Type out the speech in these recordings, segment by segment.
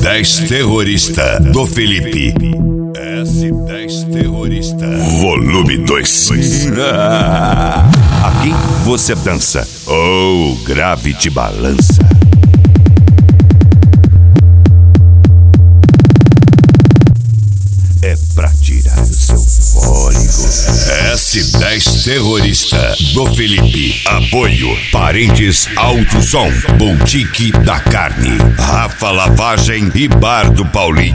S10 Terrorista do Felipe. S10 Terrorista. Volume 2. Aqui você dança ou grave te balança. É pra tirar o seu fôlego. S10 Terrorista do Felipe. Apoio Parentes Alto Som, Boutique da Carne, Rafa Lavagem e Bar do Paulinho.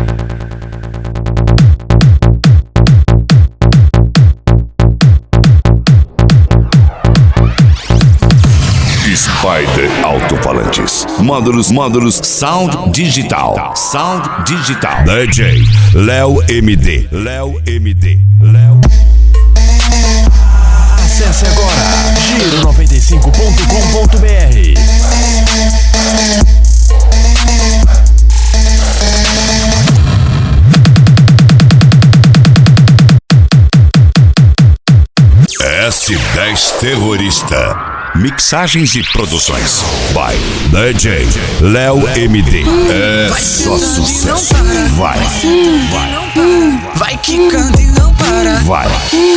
Spider Alto-Falantes. Módulos Sound Digital. DJ Léo MD. Acesse agora giro95.com.br. S10 Terrorista. Mixagens e produções by DJ Léo MD. É só sucesso. Vai quicando e não para. Vai.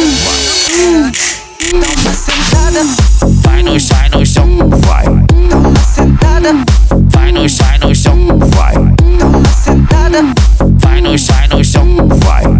Dá uma sentada. Vai no chão. Vai. Dá uma sentada. Vai no chão. Vai. Dá uma sentada. Vai no chão. Vai.